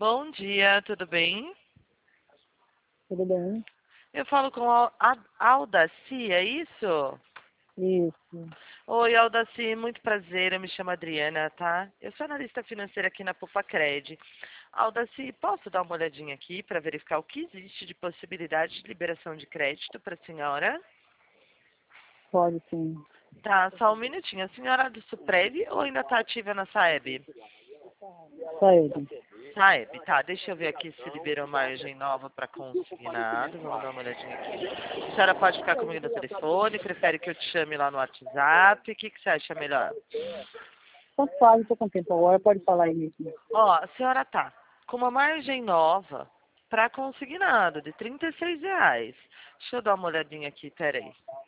Bom dia, tudo bem? Tudo bem? Eu falo com a Aldaci, é isso? Isso. Oi, Aldaci, muito prazer, eu me chamo Adriana, tá? Eu sou analista financeira aqui na Pupacred. Aldaci, posso dar uma olhadinha aqui para verificar o que existe de possibilidade de liberação de crédito para a senhora? Pode sim. Tá, só um minutinho. A senhora é do Suprev ou ainda está ativa na Saeb? Saúde. Saeb, tá, deixa eu ver aqui se liberou margem nova para consignado. Vamos dar uma olhadinha aqui. A senhora pode ficar comigo no telefone? Prefere que eu te chame lá no WhatsApp? O que você acha melhor? Tanto faz, estou com tempo agora, pode falar aí mesmo. Ó, a senhora tá com uma margem nova para consignado de R$ 36. Deixa eu dar uma olhadinha aqui, peraí.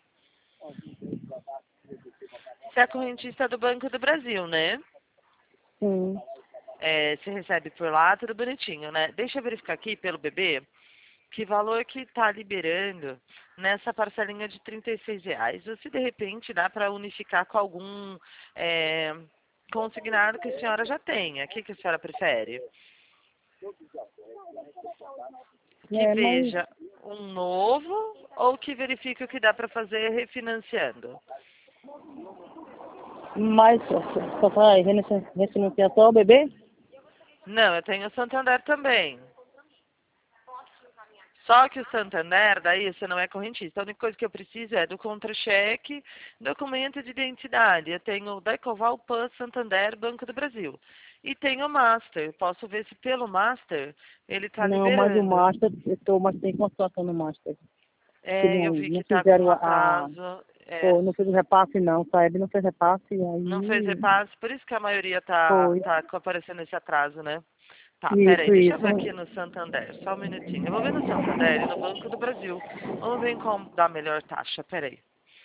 Você é correntista do Banco do Brasil, né? Sim. Você recebe por lá, tudo bonitinho, né? Deixa eu verificar aqui pelo bebê que valor que está liberando nessa parcelinha de R$ 36. Ou se de repente dá para unificar com algum consignado que a senhora já tenha. O que a senhora prefere? Que Mas, veja um novo ou que verifique o que dá para fazer refinanciando? mas só vai refinanciar só o bebê? Não, eu tenho o Santander também. Só que o Santander, daí você não é correntista. A única coisa que eu preciso é do contra-cheque, documento de identidade. Eu tenho o Decoval Pan Santander Banco do Brasil. E tenho o Master. Posso ver se pelo Master ele está Não, mas o liberando. Master, mas tem uma situação no Master. Que Eu vi que não está com fizeram atraso. não fez o repasse não, sabe? Não fez repasse, Não fez aí repasse, por isso que a maioria tá, foi. tá aparecendo esse atraso, né? Tá, peraí, Isso, deixa eu ver aqui isso. no Santander, só um minutinho. Eu vou ver no Santander e no Banco do Brasil. Vamos ver como dá a melhor taxa, peraí.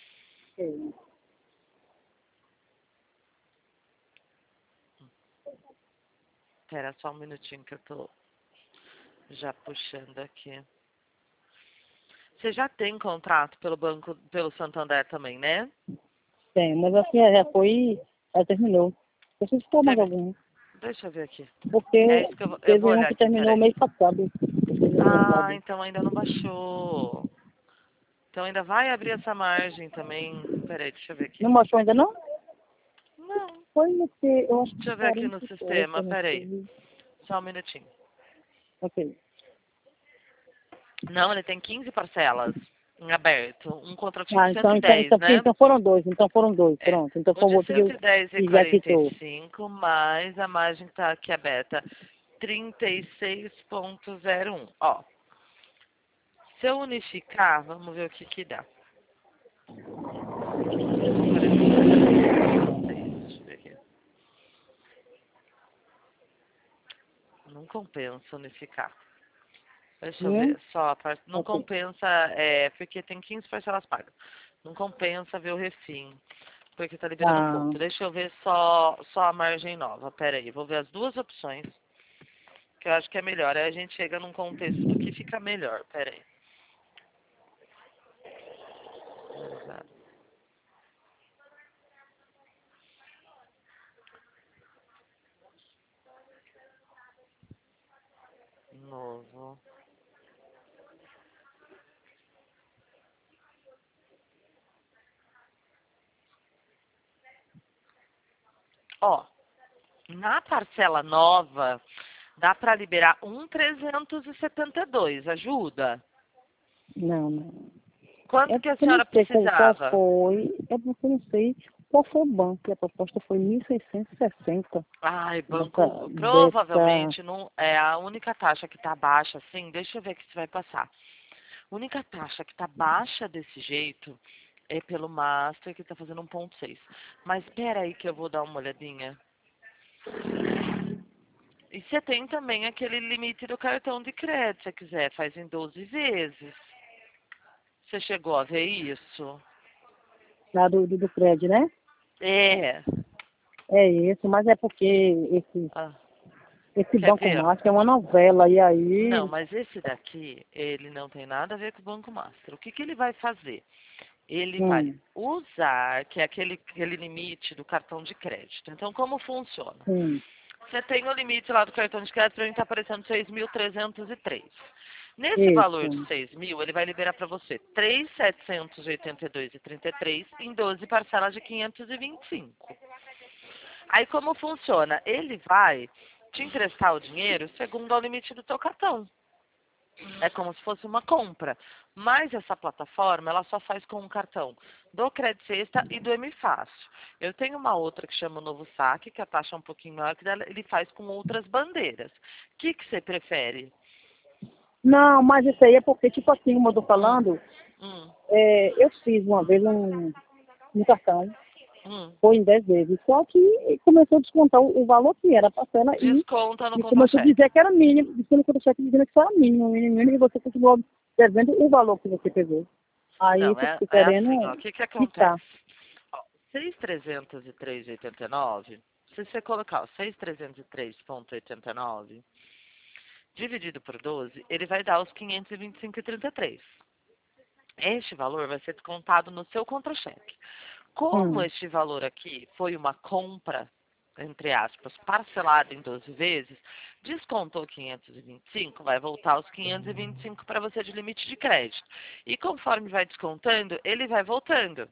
Pera só um minutinho que eu tô já puxando aqui. Você já tem contrato pelo banco, pelo Santander também, né? Tem, mas assim, já foi, já terminou. Deixa eu citar mais algum. Deixa eu ver aqui. É Porque isso que eu vou teve um olhar que aqui, terminou peraí. mês passado. Terminou mês Ah, passado. então ainda não baixou. Então ainda vai abrir essa margem também. Peraí, deixa eu ver aqui. Não mostrou ainda não? Não, Foi no que, eu acho que deixa eu ver aqui no 48, sistema, eu não peraí. sei. Só um minutinho. Ok. Não, ele tem 15 parcelas em aberto. Um contratinho Ah, de 110, né? então foram dois, É. pronto. Então O foi o de outro 110 é que já quitou. 45, mais a margem que está aqui aberta. 36,01. Ó, se eu unificar, vamos ver o que que dá. 46,6. Deixa eu ver aqui. Não compensa unificar. Deixa eu Hum? ver. Só a não Ok. compensa, porque tem 15 parcelas pagas. Não compensa ver o refim, porque tá liberando Ah, pouco. Deixa eu ver só a margem nova. Pera aí, vou ver as duas opções, que eu acho que é melhor. Aí a gente chega num contexto do que fica melhor. Pera aí. Exato. Novo. Ó, na parcela nova, dá para liberar 1,372. Ajuda? não. Quanto É que a porque eu não senhora sei qual precisava? foi. É porque eu não sei qual foi o banco. E a proposta foi 1.660 Ai, dessa, banco, dessa. provavelmente não é a única taxa que tá baixa, assim. Deixa eu ver aqui se vai passar. A única taxa que tá baixa desse jeito é pelo Master, que tá fazendo 1,6. Mas espera aí que eu vou dar uma olhadinha. E você tem também aquele limite do cartão de crédito, se você quiser, faz em 12 vezes. Você chegou a ver isso? Lá do prédio, né? É. É isso, mas é porque Ah, esse quer Banco ver? Master é uma novela, e Não, aí. mas esse daqui, ele não tem nada a ver com o Banco Master. O que que ele vai fazer? Ele vai Hum, usar, que é aquele limite do cartão de crédito. Então, como funciona? sim. Você tem o limite lá do cartão de crédito, para mim tá aparecendo 6.303. Nesse valor de Isso. 6.000, ele vai liberar para você 3.782,33 em 12 parcelas de 525. Aí como funciona? Ele vai te emprestar o dinheiro segundo o limite do teu cartão. É como se fosse uma compra. Mas essa plataforma, ela só faz com um cartão do Crédito Sexta e do MFácil. Eu tenho uma outra que chama o Novo Saque, que a taxa é um pouquinho maior, que ele faz com outras bandeiras. O que você prefere? Não, mas isso aí é porque, tipo assim, como eu tô Hum, falando, hum, eu fiz uma vez um cartão, hum. foi em 10 vezes, só que começou a descontar o valor que era a parcela Desconta no e começou a contra-cheque. dizer que era mínimo, dizendo que o cheque dizendo que isso era mínimo, mínimo, mínimo, e você continuou devendo o valor que você pegou. Aí Não, eu tô é assim, ó. querendo O que acontece? quitar. Ó, 6.303,89, se você colocar o 6.303,89 dividido por 12, ele vai dar os 525,33. Este valor vai ser descontado no seu contra-cheque. Como Hum. este valor aqui foi uma compra, entre aspas, parcelada em 12 vezes, descontou 525, vai voltar os 525 para você de limite de crédito. E conforme vai descontando, ele vai voltando.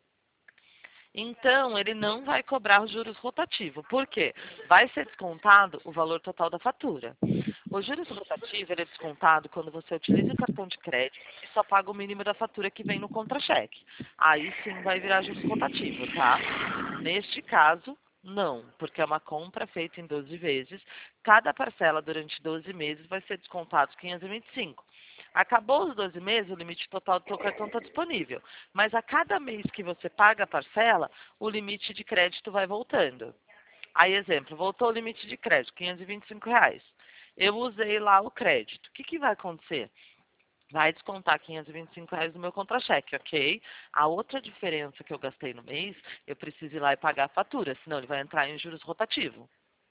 Então, ele não vai cobrar os juros rotativos. Por quê? Vai ser descontado o valor total da fatura. O juros rotativo ele é descontado quando você utiliza o cartão de crédito e só paga o mínimo da fatura que vem no contra-cheque. Aí sim vai virar juros rotativo, tá? Neste caso, não, porque é uma compra feita em 12 vezes. Cada parcela durante 12 meses vai ser descontado 525. Acabou os 12 meses, o limite total do seu cartão está disponível. Mas a cada mês que você paga a parcela, o limite de crédito vai voltando. Aí, exemplo, voltou o limite de crédito, R$ 525. Eu usei lá o crédito. O que vai acontecer? Vai descontar R$ 525 do meu contra-cheque, ok? A outra diferença que eu gastei no mês, eu preciso ir lá e pagar a fatura, senão ele vai entrar em juros rotativo.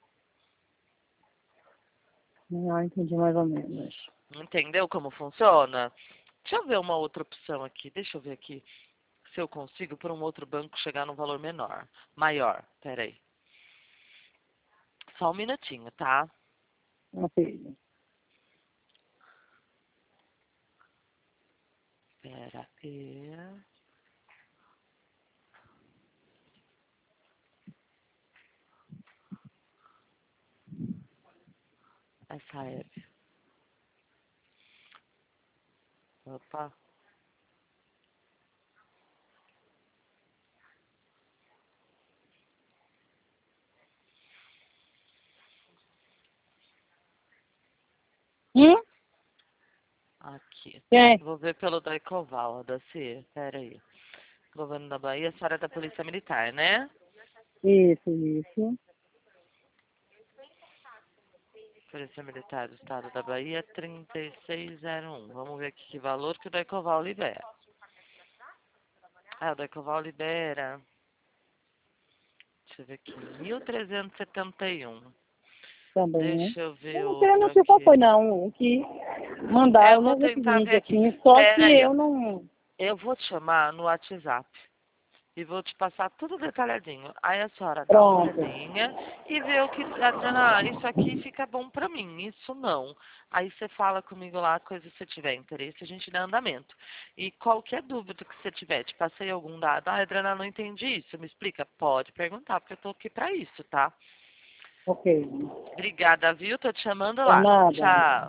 Ah, entendi mais ou menos. Entendeu como funciona? Deixa eu ver uma outra opção aqui. Deixa eu ver aqui se eu consigo por um outro banco chegar num valor menor. Maior. Pera aí. Só um minutinho, tá? Ok. Pera aí. Essa é. Opa. Hum? Aqui. É, Vou ver pelo da Ecoval, da CIE. Pera aí. Governo da Bahia, a senhora é da Polícia Militar, né? isso. Polícia Militar do Estado da Bahia, 3601. Vamos ver aqui que valor que o da Ecoval libera. Ah, o da Ecoval libera. Deixa eu ver aqui. 1.371. Também, né? Deixa eu ver Eu não sei, eu outro não sei qual foi aqui. não, o que É, eu mandaram vou no tentar seguinte, ver aqui. assim, só que Pera aí, ó. eu não... Eu vou te chamar no WhatsApp e vou te passar tudo detalhadinho. Aí a senhora dá uma Pronto. olhadinha e vê o que, Adriana, isso aqui fica bom pra mim, isso não. Aí você fala comigo lá, coisa que você tiver interesse, a gente dá andamento. E qualquer dúvida que você tiver, te passei algum dado, ah, Adriana, não entendi isso, me explica? Pode perguntar, porque eu tô aqui pra isso, tá? Ok. Obrigada, viu? Tô te chamando Por lá. nada. Tchau.